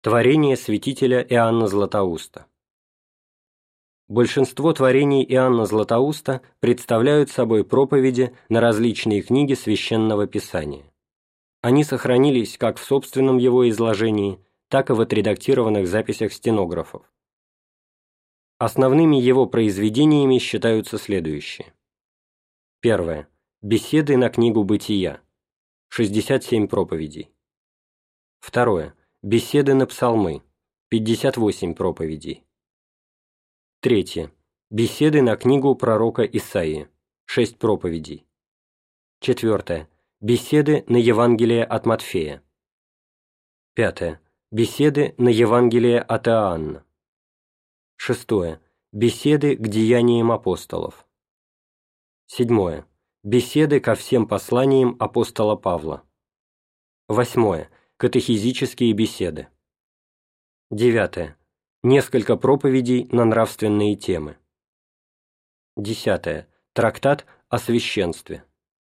Творение святителя Иоанна Златоуста. Большинство творений Иоанна Златоуста представляют собой проповеди на различные книги Священного Писания. Они сохранились как в собственном его изложении, так и в отредактированных записях стенографов. Основными его произведениями считаются следующие. Первое. Беседы на книгу Бытия. 67 проповедей. Второе. Беседы на псалмы. 58 проповедей. Третье. Беседы на книгу пророка Исаии. 6 проповедей. Четвертое. Беседы на Евангелие от Матфея. Пятое. Беседы на Евангелие от Иоанна. Шестое. Беседы к деяниям апостолов. Седьмое. Беседы ко всем посланиям апостола Павла. Восьмое. Катехизические беседы. Девятое. Несколько проповедей на нравственные темы. Десятое. Трактат о священстве.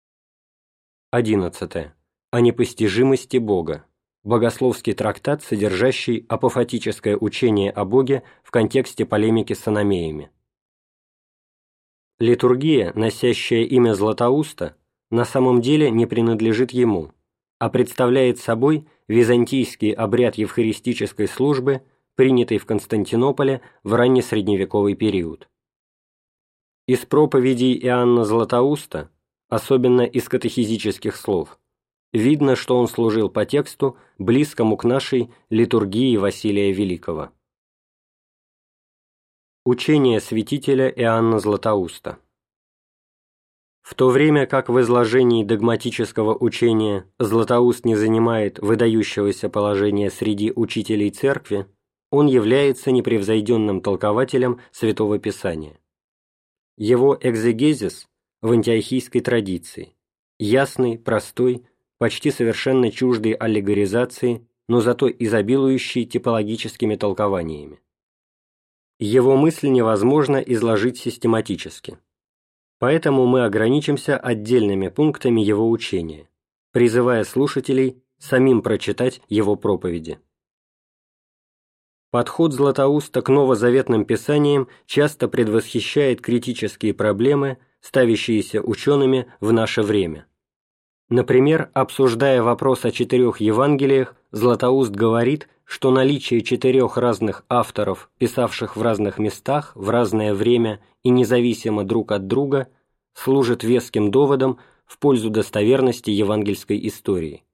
11. О непостижимости Бога. Богословский трактат, содержащий апофатическое учение о Боге в контексте полемики с аномеями. Литургия, носящая имя Златоуста, на самом деле не принадлежит ему, а представляет собой византийский обряд евхаристической службы, принятый в Константинополе в раннесредневековый период. Из проповедей Иоанна Златоуста, особенно из катехизических слов, видно, что он служил по тексту, близкому к нашей литургии Василия Великого. Учение святителя Иоанна Златоуста. В то время как в изложении догматического учения Златоуст не занимает выдающегося положения среди учителей Церкви, он является непревзойденным толкователем Святого Писания. Его экзегезис в антиохийской традиции, ясный, простой, почти совершенно чуждый аллегоризации, но зато изобилующий типологическими толкованиями. Его мысль невозможно изложить систематически. Поэтому мы ограничимся отдельными пунктами его учения, призывая слушателей самим прочитать его проповеди. Подход Златоуста к новозаветным писаниям часто предвосхищает критические проблемы, ставящиеся учеными в наше время. Например, обсуждая вопрос о 4 Евангелиях, Златоуст говорит, что наличие 4 разных авторов, писавших в разных местах, в разное время и независимо друг от друга, служит веским доводом в пользу достоверности евангельской истории.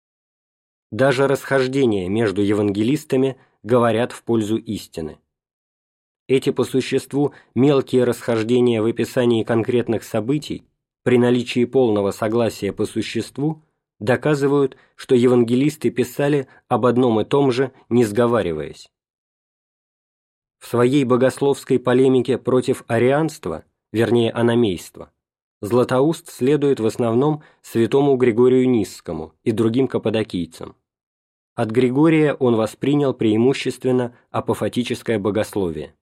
Даже расхождения между евангелистами говорят в пользу истины. Эти по существу мелкие расхождения в описании конкретных событий, при наличии полного согласия по существу, доказывают, что евангелисты писали об одном и том же, не сговариваясь. В своей богословской полемике против арианства, вернее аномейства, Златоуст следует в основном святому Григорию Нисскому и другим каппадокийцам. От Григория он воспринял преимущественно апофатическое богословие.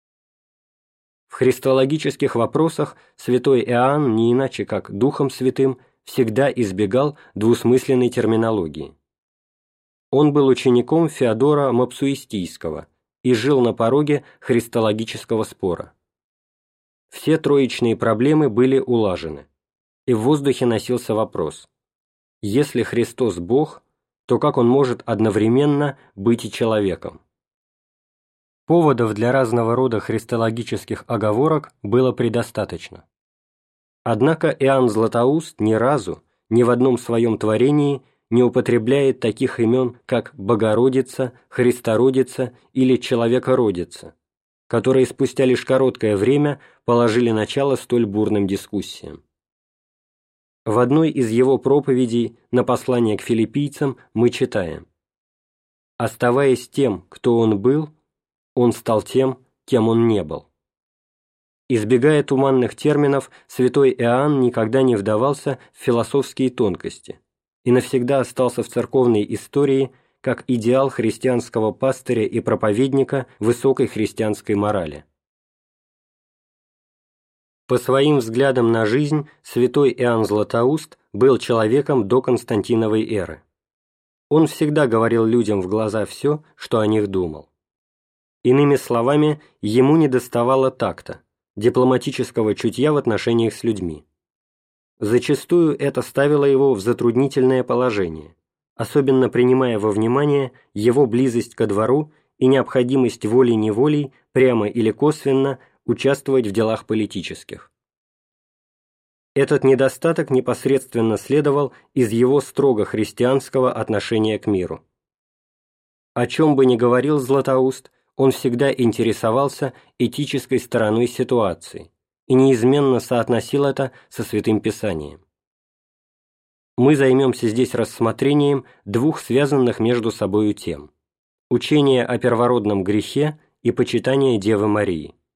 В христологических вопросах святой Иоанн, не иначе как Духом Святым, всегда избегал двусмысленной терминологии. Он был учеником Феодора Мопсуистийского и жил на пороге христологического спора. Все троичные проблемы были улажены, и в воздухе носился вопрос: если Христос Бог, то как Он может одновременно быть и человеком? Поводов для разного рода христологических оговорок было предостаточно. Однако Иоанн Златоуст ни разу, ни в одном своем творении не употребляет таких имен, как Богородица, Христородица или Человекородица, которые спустя лишь короткое время положили начало столь бурным дискуссиям. В одной из его проповедей на послание к филиппийцам мы читаем: «Оставаясь тем, кто он был, он стал тем, кем он не был». Избегая туманных терминов, святой Иоанн никогда не вдавался в философские тонкости и навсегда остался в церковной истории как идеал христианского пастыря и проповедника высокой христианской морали. По своим взглядам на жизнь святой Иоанн Златоуст был человеком до Константиновой эры. Он всегда говорил людям в глаза все, что о них думал. Иными словами, ему недоставало такта, дипломатического чутья в отношениях с людьми. Зачастую это ставило его в затруднительное положение, особенно принимая во внимание его близость ко двору и необходимость волей-неволей, прямо или косвенно, участвовать в делах политических. Этот недостаток непосредственно следовал из его строго христианского отношения к миру. О чем бы ни говорил Златоуст, он всегда интересовался этической стороной ситуации и неизменно соотносил это со Святым Писанием. Мы займемся здесь рассмотрением двух связанных между собою тем – учения о первородном грехе и почитание Девы Марии.